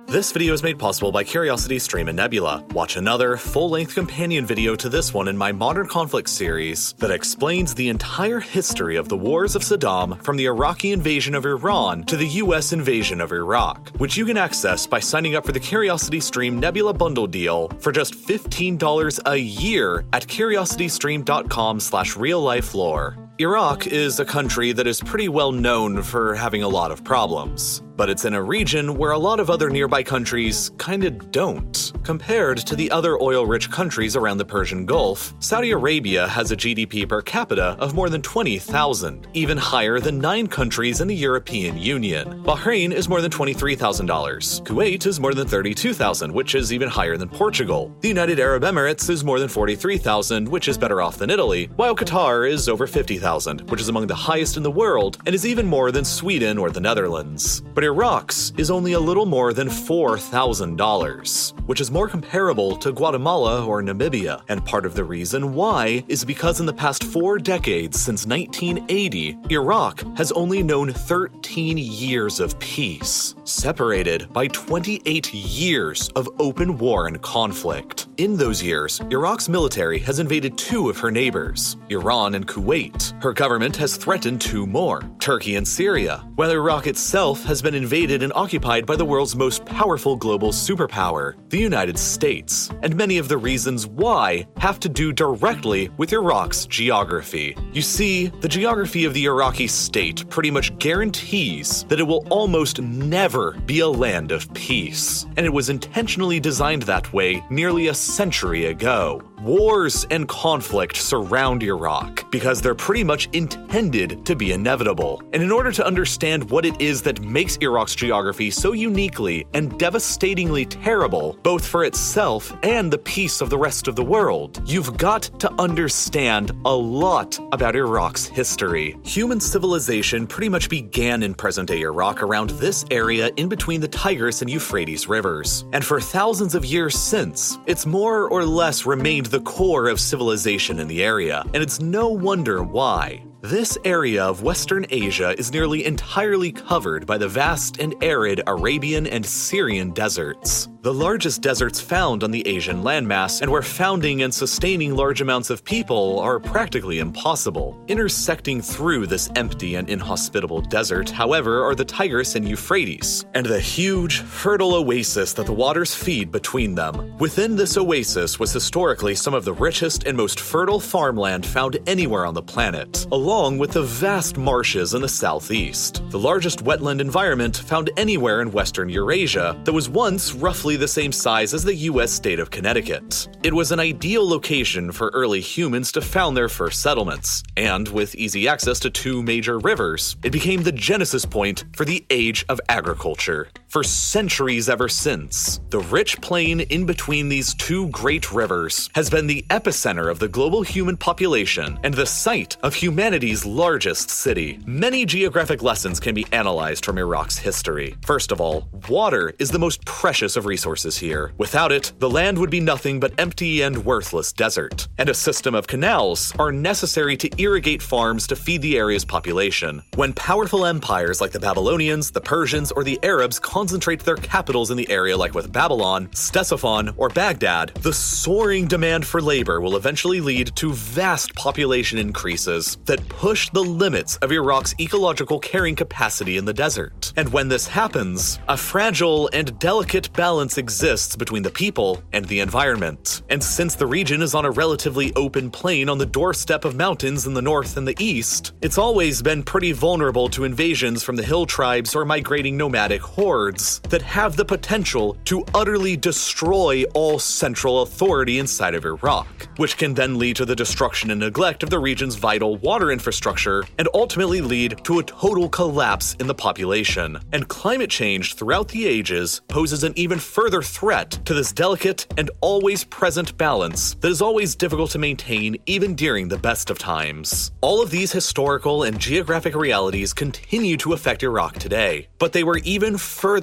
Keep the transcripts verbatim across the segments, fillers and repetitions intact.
This video is made possible by CuriosityStream and Nebula. Watch another, full-length companion video to this one in my Modern Conflict series that explains the entire history of the wars of Saddam from the Iraqi invasion of Iran to the U S invasion of Iraq, which you can access by signing up for the CuriosityStream Nebula bundle deal for just fifteen dollars a year at curiositystream.com slash real-life-lore. Iraq is a country that is pretty well known for having a lot of problems, but it's in a region where a lot of other nearby countries kinda don't. Compared to the other oil-rich countries around the Persian Gulf, Saudi Arabia has a G D P per capita of more than twenty thousand, even higher than nine countries in the European Union. Bahrain is more than twenty-three thousand dollars. Kuwait is more than thirty-two thousand, which is even higher than Portugal. The United Arab Emirates is more than forty-three thousand, which is better off than Italy, while Qatar is over fifty thousand, which is among the highest in the world and is even more than Sweden or the Netherlands. But Iraq's is only a little more than four thousand dollars, which is more comparable to Guatemala or Namibia. And part of the reason why is because in the past four decades since nineteen eighty, Iraq has only known thirteen years of peace, separated by twenty-eight years of open war and conflict. In those years, Iraq's military has invaded two of her neighbors, Iran and Kuwait. Her government has threatened two more, Turkey and Syria, while Iraq itself has been invaded and occupied by the world's most powerful global superpower, the United States. And many of the reasons why have to do directly with Iraq's geography. You see, the geography of the Iraqi state pretty much guarantees that it will almost never be a land of peace. And it was intentionally designed that way nearly a century ago. Wars and conflict surround Iraq because they're pretty much intended to be inevitable. And in order to understand what it is that makes Iraq's geography so uniquely and devastatingly terrible, both for itself and the peace of the rest of the world, you've got to understand a lot about Iraq's history. Human civilization pretty much began in present-day Iraq around this area in between the Tigris and Euphrates rivers. And for thousands of years since, it's more or less remained the core of civilization in the area, and it's no wonder why. This area of Western Asia is nearly entirely covered by the vast and arid Arabian and Syrian deserts, the largest deserts found on the Asian landmass, and where founding and sustaining large amounts of people are practically impossible. Intersecting through this empty and inhospitable desert, however, are the Tigris and Euphrates, and the huge, fertile oasis that the waters feed between them. Within this oasis was historically some of the richest and most fertile farmland found anywhere on the planet, along along with the vast marshes in the southeast, the largest wetland environment found anywhere in western Eurasia that was once roughly the same size as the U S state of Connecticut. It was an ideal location for early humans to found their first settlements, and with easy access to two major rivers, it became the genesis point for the age of agriculture. For centuries ever since, the rich plain in between these two great rivers has been the epicenter of the global human population and the site of humanity's largest city. Many geographic lessons can be analyzed from Iraq's history. First of all, water is the most precious of resources here. Without it, the land would be nothing but empty and worthless desert, and a system of canals are necessary to irrigate farms to feed the area's population. When powerful empires like the Babylonians, the Persians, or the Arabs concentrate their capitals in the area like with Babylon, Ctesiphon, or Baghdad, the soaring demand for labor will eventually lead to vast population increases that push the limits of Iraq's ecological carrying capacity in the desert. And when this happens, a fragile and delicate balance exists between the people and the environment. And since the region is on a relatively open plain on the doorstep of mountains in the north and the east, it's always been pretty vulnerable to invasions from the hill tribes or migrating nomadic hordes that have the potential to utterly destroy all central authority inside of Iraq, which can then lead to the destruction and neglect of the region's vital water infrastructure and ultimately lead to a total collapse in the population. And climate change throughout the ages poses an even further threat to this delicate and always present balance that is always difficult to maintain even during the best of times. All of these historical and geographic realities continue to affect Iraq today, but they were even further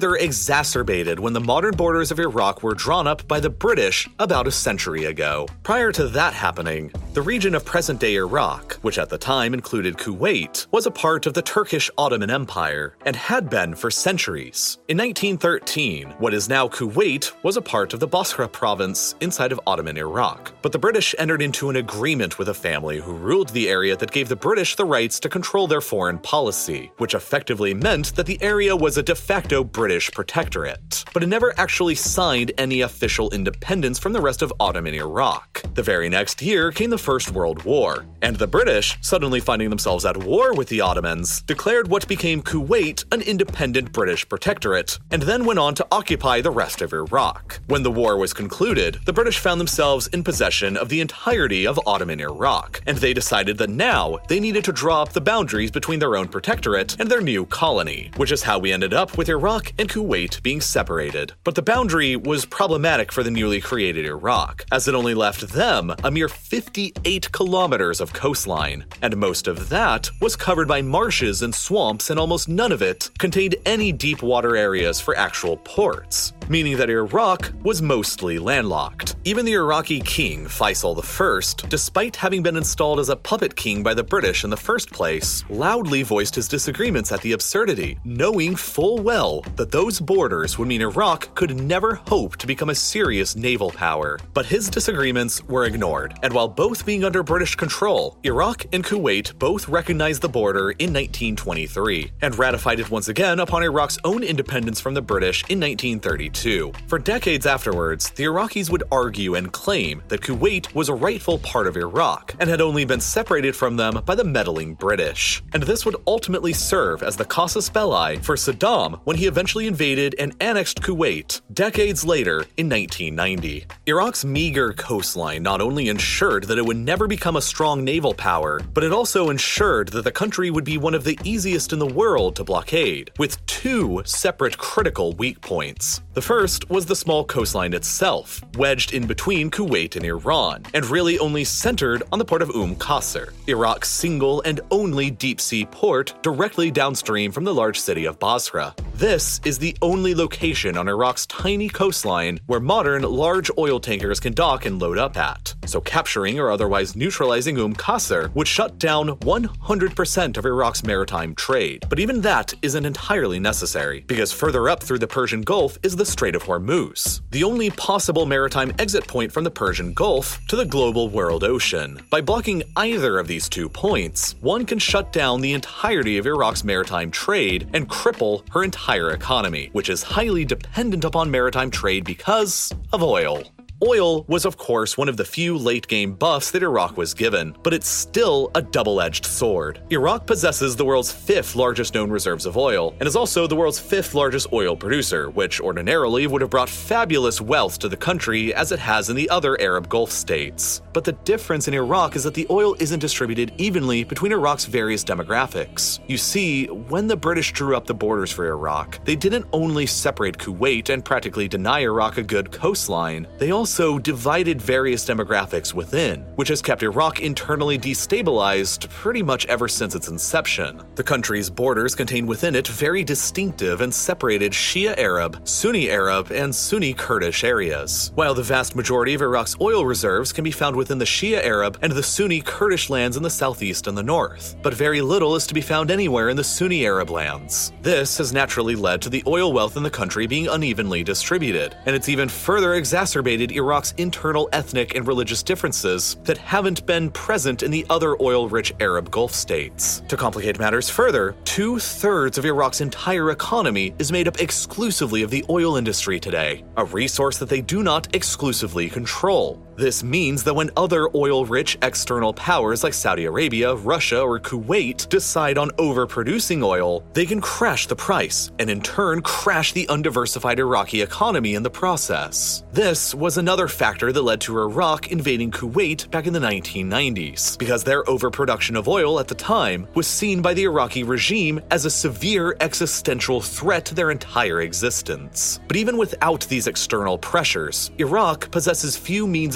further exacerbated when the modern borders of Iraq were drawn up by the British about a century ago. Prior to that happening, the region of present-day Iraq, which at the time included Kuwait, was a part of the Turkish Ottoman Empire and had been for centuries. In nineteen thirteen, what is now Kuwait was a part of the Basra province inside of Ottoman Iraq, but the British entered into an agreement with a family who ruled the area that gave the British the rights to control their foreign policy, which effectively meant that the area was a de facto British protectorate. But it never actually signed any official independence from the rest of Ottoman Iraq. The very next year came the First World War, and the British, suddenly finding themselves at war with the Ottomans, declared what became Kuwait an independent British protectorate, and then went on to occupy the rest of Iraq. When the war was concluded, the British found themselves in possession of the entirety of Ottoman Iraq, and they decided that now they needed to draw up the boundaries between their own protectorate and their new colony, which is how we ended up with Iraq and Kuwait being separated. But the boundary was problematic for the newly created Iraq, as it only left them a mere fifty-eight kilometers of coastline, and most of that was covered by marshes and swamps, and almost none of it contained any deep water areas for actual ports, meaning that Iraq was mostly landlocked. Even the Iraqi king, Faisal the First, despite having been installed as a puppet king by the British in the first place, loudly voiced his disagreements at the absurdity, knowing full well that those borders would mean Iraq could never hope to become a serious naval power. But his disagreements were ignored, and while both being under British control, Iraq and Kuwait both recognized the border in nineteen twenty-three, and ratified it once again upon Iraq's own independence from the British in nineteen thirty-two. For decades afterwards, the Iraqis would argue and claim that Kuwait was a rightful part of Iraq, and had only been separated from them by the meddling British. And this would ultimately serve as the casus belli for Saddam when he eventually invaded and annexed Kuwait decades later in nineteen ninety. Iraq's meager coastline not only ensured that it would never become a strong naval power, but it also ensured that the country would be one of the easiest in the world to blockade, with two separate critical weak points. The first was the small coastline itself, wedged in between Kuwait and Iran, and really only centered on the port of Umm Qasr, Iraq's single and only deep-sea port directly downstream from the large city of Basra. This is the only location on Iraq's tiny coastline where modern large oil tankers can dock and load up at, so capturing or otherwise neutralizing Umm Qasr would shut down one hundred percent of Iraq's maritime trade. But even that isn't entirely necessary, because further up through the Persian Gulf is the Strait of Hormuz, the only possible maritime exit point from the Persian Gulf to the global world ocean. By blocking either of these two points, one can shut down the entirety of Iraq's maritime trade and cripple her entire economy, which is highly dependent upon maritime trade because of oil. Oil was, of course, one of the few late-game buffs that Iraq was given, but it's still a double-edged sword. Iraq possesses the world's fifth largest known reserves of oil, and is also the world's fifth largest oil producer, which ordinarily would have brought fabulous wealth to the country as it has in the other Arab Gulf states. But the difference in Iraq is that the oil isn't distributed evenly between Iraq's various demographics. You see, when the British drew up the borders for Iraq, they didn't only separate Kuwait and practically deny Iraq a good coastline, they also also divided various demographics within, which has kept Iraq internally destabilized pretty much ever since its inception. The country's borders contain within it very distinctive and separated Shia Arab, Sunni Arab, and Sunni Kurdish areas, while the vast majority of Iraq's oil reserves can be found within the Shia Arab and the Sunni Kurdish lands in the southeast and the north, but very little is to be found anywhere in the Sunni Arab lands. This has naturally led to the oil wealth in the country being unevenly distributed, and it's even further exacerbated Iraq's internal ethnic and religious differences that haven't been present in the other oil-rich Arab Gulf states. To complicate matters further, two-thirds of Iraq's entire economy is made up exclusively of the oil industry today, a resource that they do not exclusively control. This means that when other oil-rich external powers like Saudi Arabia, Russia, or Kuwait decide on overproducing oil, they can crash the price, and in turn crash the undiversified Iraqi economy in the process. This was another factor that led to Iraq invading Kuwait back in the nineteen nineties, because their overproduction of oil at the time was seen by the Iraqi regime as a severe existential threat to their entire existence. But even without these external pressures, Iraq possesses few means of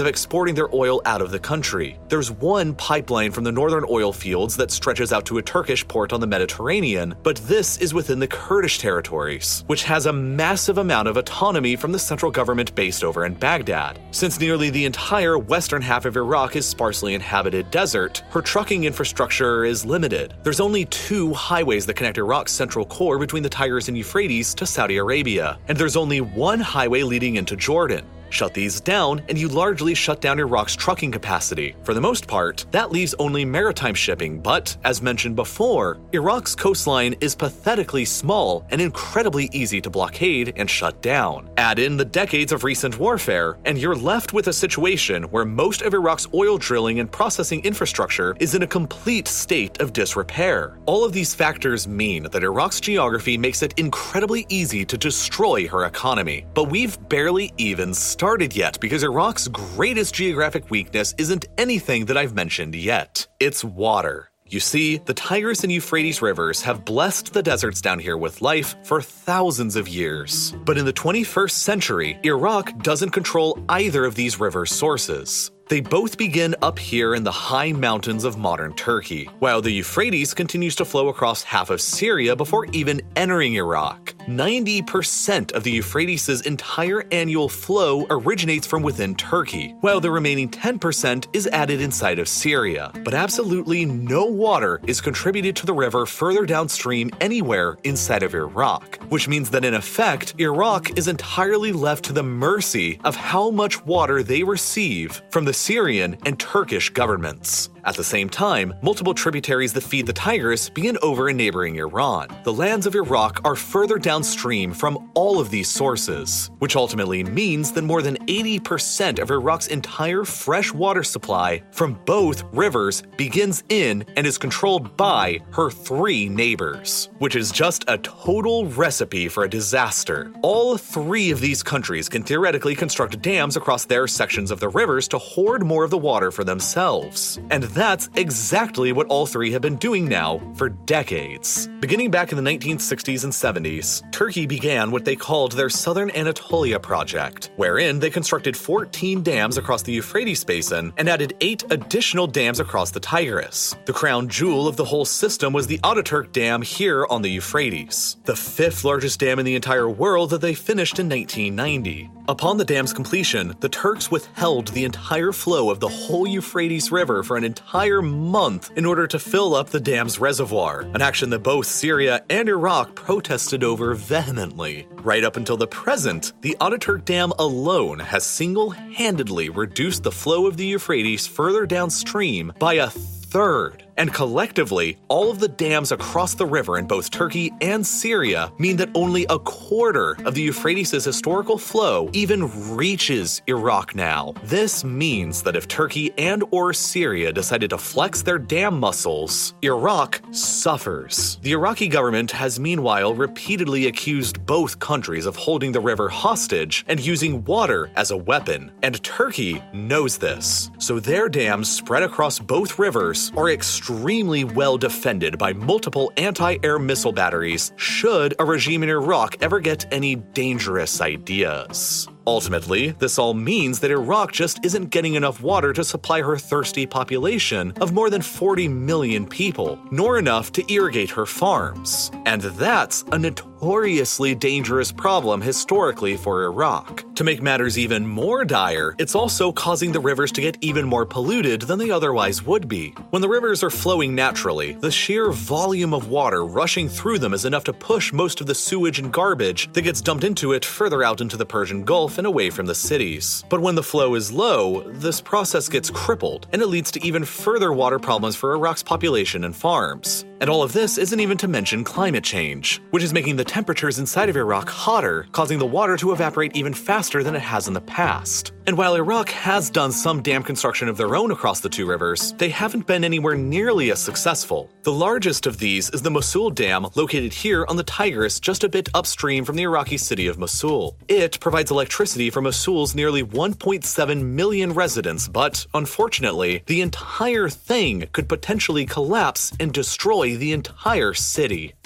of exporting their oil out of the country. There's one pipeline from the northern oil fields that stretches out to a Turkish port on the Mediterranean, but this is within the Kurdish territories, which has a massive amount of autonomy from the central government based over in Baghdad. Since nearly the entire western half of Iraq is sparsely inhabited desert, her trucking infrastructure is limited. There's only two highways that connect Iraq's central core between the Tigris and Euphrates to Saudi Arabia, and there's only one highway leading into Jordan. Shut these down, and you largely shut down Iraq's trucking capacity. For the most part, that leaves only maritime shipping, but, as mentioned before, Iraq's coastline is pathetically small and incredibly easy to blockade and shut down. Add in the decades of recent warfare, and you're left with a situation where most of Iraq's oil drilling and processing infrastructure is in a complete state of disrepair. All of these factors mean that Iraq's geography makes it incredibly easy to destroy her economy. But we've barely even started started yet because Iraq's greatest geographic weakness isn't anything that I've mentioned yet. It's water. You see, the Tigris and Euphrates rivers have blessed the deserts down here with life for thousands of years. But in the twenty-first century, Iraq doesn't control either of these river sources. They both begin up here in the high mountains of modern Turkey, while the Euphrates continues to flow across half of Syria before even entering Iraq. ninety percent of the Euphrates' entire annual flow originates from within Turkey, while the remaining ten percent is added inside of Syria. But absolutely no water is contributed to the river further downstream anywhere inside of Iraq, which means that in effect, Iraq is entirely left to the mercy of how much water they receive from the Syrian and Turkish governments. At the same time, multiple tributaries that feed the Tigris begin over in neighboring Iran. The lands of Iraq are further downstream from all of these sources, which ultimately means that more than eighty percent of Iraq's entire fresh water supply from both rivers begins in and is controlled by her three neighbors, which is just a total recipe for a disaster. All three of these countries can theoretically construct dams across their sections of the rivers to hoard more of the water for themselves. And that's exactly what all three have been doing now for decades. Beginning back in the nineteen sixties and seventies, Turkey began what they called their Southern Anatolia project, wherein they constructed fourteen dams across the Euphrates basin and added eight additional dams across the Tigris. The crown jewel of the whole system was the Ataturk Dam here on the Euphrates, the fifth largest dam in the entire world that they finished in nineteen ninety. Upon the dam's completion, the Turks withheld the entire flow of the whole Euphrates River for an entire month in order to fill up the dam's reservoir, an action that both Syria and Iraq protested over vehemently. Right up until the present, the Ataturk Dam alone has single-handedly reduced the flow of the Euphrates further downstream by a third. And collectively, all of the dams across the river in both Turkey and Syria mean that only a quarter of the Euphrates' historical flow even reaches Iraq now. This means that if Turkey and or Syria decided to flex their dam muscles, Iraq suffers. The Iraqi government has meanwhile repeatedly accused both countries of holding the river hostage and using water as a weapon. And Turkey knows this, so their dams spread across both rivers are extremely extremely well defended by multiple anti-air missile batteries should a regime in Iraq ever get any dangerous ideas. Ultimately, this all means that Iraq just isn't getting enough water to supply her thirsty population of more than forty million people, nor enough to irrigate her farms. And that's a notoriously dangerous problem historically for Iraq. To make matters even more dire, it's also causing the rivers to get even more polluted than they otherwise would be. When the rivers are flowing naturally, the sheer volume of water rushing through them is enough to push most of the sewage and garbage that gets dumped into it further out into the Persian Gulf and away from the cities. But when the flow is low, this process gets crippled, and it leads to even further water problems for Iraq's population and farms. And all of this isn't even to mention climate change, which is making the temperatures inside of Iraq hotter, causing the water to evaporate even faster than it has in the past. And while Iraq has done some dam construction of their own across the two rivers, they haven't been anywhere nearly as successful. The largest of these is the Mosul Dam, located here on the Tigris just a bit upstream from the Iraqi city of Mosul. It provides electricity for Mosul's nearly one point seven million residents, but unfortunately, the entire thing could potentially collapse and destroy the entire city.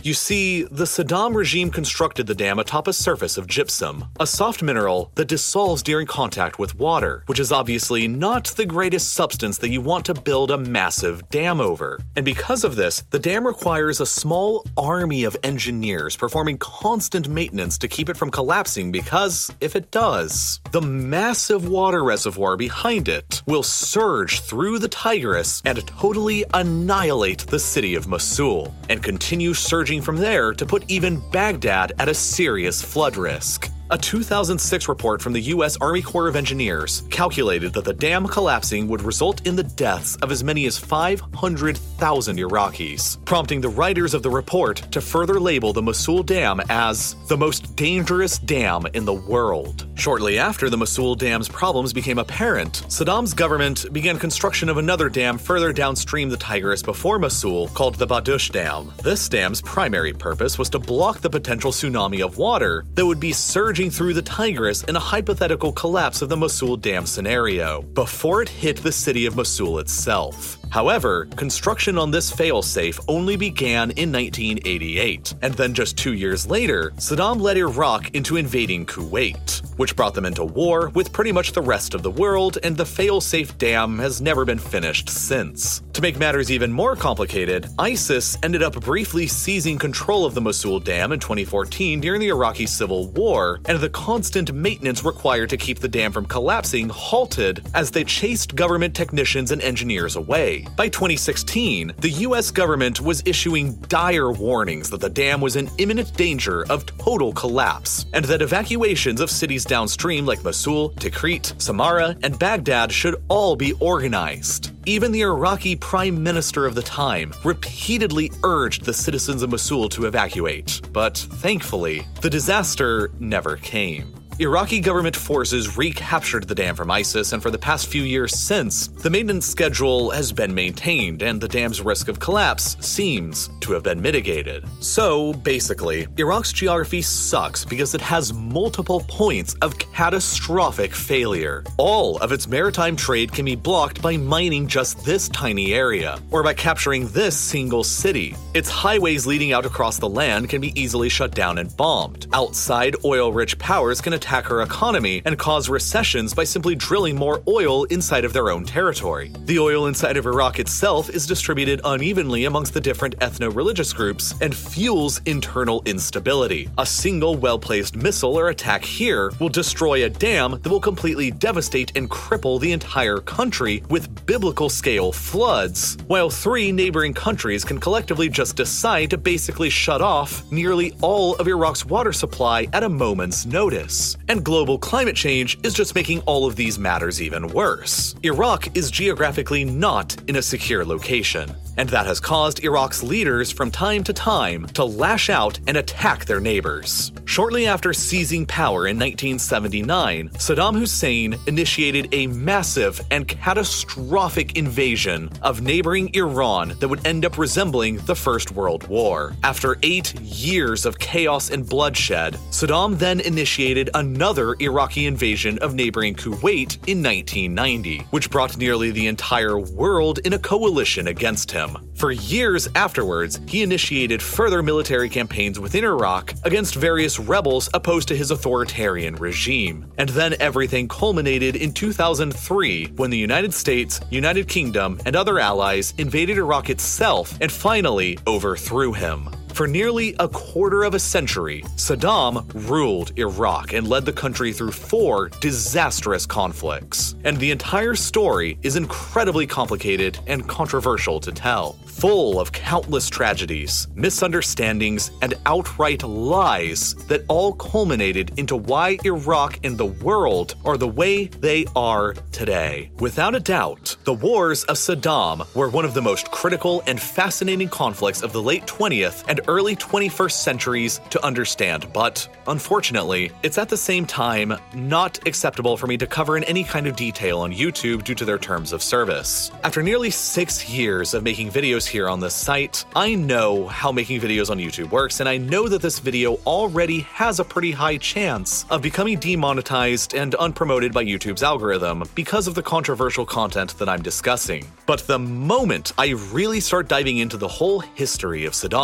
You see, the Saddam regime constructed the dam atop a surface of gypsum, a soft mineral that dissolves during contact with water, which is obviously not the greatest substance that you want to build a massive dam over. And because of this, the dam requires a small army of engineers performing constant maintenance to keep it from collapsing because, if it does, the massive water reservoir behind it will surge through the Tigris and totally annihilate the city of Mosul, and continue surging from there to put even Baghdad at a serious flood risk. A two thousand six report from the U S Army Corps of Engineers calculated that the dam collapsing would result in the deaths of as many as five hundred thousand Iraqis, prompting the writers of the report to further label the Mosul Dam as the most dangerous dam in the world. Shortly after the Mosul Dam's problems became apparent, Saddam's government began construction of another dam further downstream the Tigris before Mosul called the Badush Dam. This dam's primary purpose was to block the potential tsunami of water that would be surging through the Tigris in a hypothetical collapse of the Mosul Dam scenario, before it hit the city of Mosul itself. However, construction on this failsafe only began in nineteen eighty-eight, and then just two years later, Saddam led Iraq into invading Kuwait, which brought them into war with pretty much the rest of the world, and the failsafe dam has never been finished since. To make matters even more complicated, ISIS ended up briefly seizing control of the Mosul Dam in twenty fourteen during the Iraqi Civil War, and the constant maintenance required to keep the dam from collapsing halted as they chased government technicians and engineers away. By twenty sixteen, the U S government was issuing dire warnings that the dam was in imminent danger of total collapse, and that evacuations of cities downstream like Mosul, Tikrit, Samarra, and Baghdad should all be organized. Even the Iraqi prime minister of the time repeatedly urged the citizens of Mosul to evacuate, but thankfully, the disaster never came. Iraqi government forces recaptured the dam from ISIS, and for the past few years since, the maintenance schedule has been maintained and the dam's risk of collapse seems to have been mitigated. So, basically, Iraq's geography sucks because it has multiple points of catastrophic failure. All of its maritime trade can be blocked by mining just this tiny area, or by capturing this single city. Its highways leading out across the land can be easily shut down and bombed. Outside oil-rich powers can attack her economy and cause recessions by simply drilling more oil inside of their own territory. The oil inside of Iraq itself is distributed unevenly amongst the different ethno-religious groups and fuels internal instability. A single well-placed missile or attack here will destroy a dam that will completely devastate and cripple the entire country with biblical-scale floods, while three neighboring countries can collectively just decide to basically shut off nearly all of Iraq's water supply at a moment's notice. And global climate change is just making all of these matters even worse. Iraq is geographically not in a secure location, and that has caused Iraq's leaders from time to time to lash out and attack their neighbors. Shortly after seizing power in nineteen seventy-nine, Saddam Hussein initiated a massive and catastrophic invasion of neighboring Iran that would end up resembling the First World War. After eight years of chaos and bloodshed, Saddam then initiated another Iraqi invasion of neighboring Kuwait in nineteen ninety, which brought nearly the entire world in a coalition against him. For years afterwards, he initiated further military campaigns within Iraq against various rebels opposed to his authoritarian regime. And then everything culminated in two thousand three when the United States, United Kingdom, and other allies invaded Iraq itself and finally overthrew him. For nearly a quarter of a century, Saddam ruled Iraq and led the country through four disastrous conflicts. And the entire story is incredibly complicated and controversial to tell, full of countless tragedies, misunderstandings, and outright lies that all culminated into why Iraq and the world are the way they are today. Without a doubt, the wars of Saddam were one of the most critical and fascinating conflicts of the late twentieth and early twenty-first centuries to understand, but unfortunately, it's at the same time not acceptable for me to cover in any kind of detail on YouTube due to their terms of service. After nearly six years of making videos here on this site, I know how making videos on YouTube works, and I know that this video already has a pretty high chance of becoming demonetized and unpromoted by YouTube's algorithm because of the controversial content that I'm discussing. But the moment I really start diving into the whole history of Saddam's war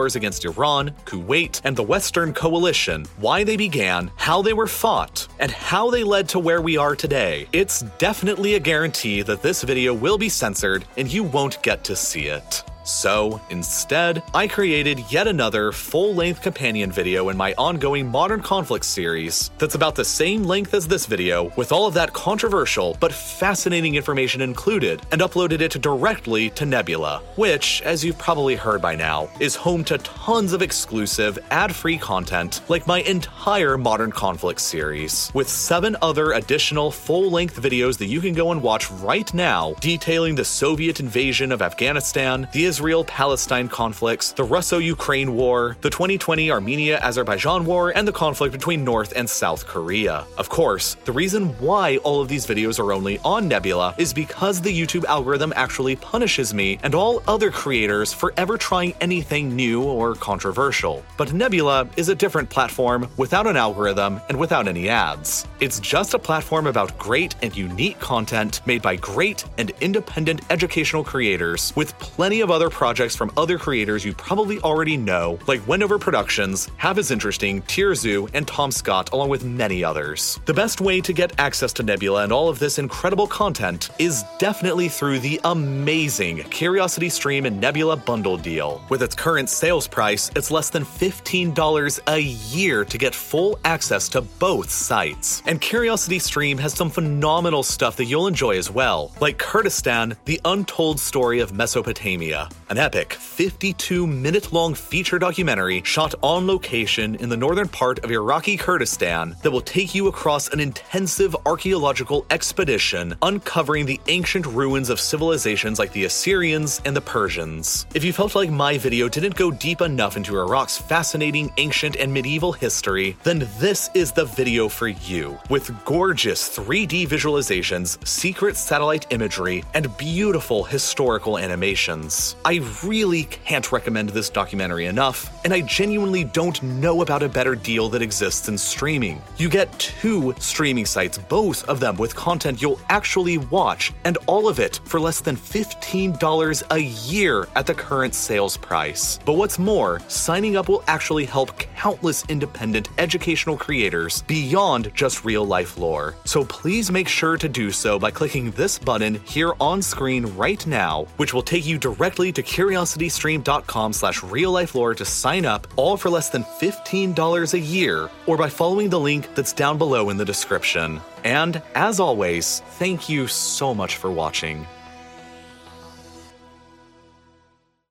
wars against Iran, Kuwait, and the Western Coalition, why they began, how they were fought, and how they led to where we are today, it's definitely a guarantee that this video will be censored and you won't get to see it. So, instead, I created yet another full-length companion video in my ongoing Modern Conflicts series that's about the same length as this video, with all of that controversial but fascinating information included, and uploaded it directly to Nebula, which, as you've probably heard by now, is home to tons of exclusive, ad-free content like my entire Modern Conflicts series, with seven other additional full-length videos that you can go and watch right now, detailing the Soviet invasion of Afghanistan, the Israel-Palestine conflicts, the Russo-Ukraine war, the twenty twenty Armenia-Azerbaijan war, and the conflict between North and South Korea. Of course, the reason why all of these videos are only on Nebula is because the YouTube algorithm actually punishes me and all other creators for ever trying anything new or controversial. But Nebula is a different platform without an algorithm and without any ads. It's just a platform about great and unique content made by great and independent educational creators, with plenty of other projects from other creators you probably already know, like Wendover Productions, Half as Interesting, Tierzu, and Tom Scott, along with many others. The best way to get access to Nebula and all of this incredible content is definitely through the amazing Curiosity Stream and Nebula bundle deal. With its current sales price, it's less than fifteen dollars a year to get full access to both sites. And Curiosity Stream has some phenomenal stuff that you'll enjoy as well, like Kurdistan, the untold story of Mesopotamia, an epic fifty-two minute long feature documentary shot on location in the northern part of Iraqi Kurdistan that will take you across an intensive archaeological expedition uncovering the ancient ruins of civilizations like the Assyrians and the Persians. If you felt like my video didn't go deep enough into Iraq's fascinating ancient and medieval history, then this is the video for you. With gorgeous three D visualizations, secret satellite imagery, and beautiful historical animations. I really can't recommend this documentary enough, and I genuinely don't know about a better deal that exists in streaming. You get two streaming sites, both of them with content you'll actually watch, and all of it for less than fifteen dollars a year at the current sales price. But what's more, signing up will actually help countless independent educational creators beyond just real-life lore. So please make sure to do so by clicking this button here on screen right now, which will take you directly to curiositystream.com slash real-life-lore to sign up, all for less than fifteen dollars a year, or by following the link that's down below in the description. And, as always, thank you so much for watching.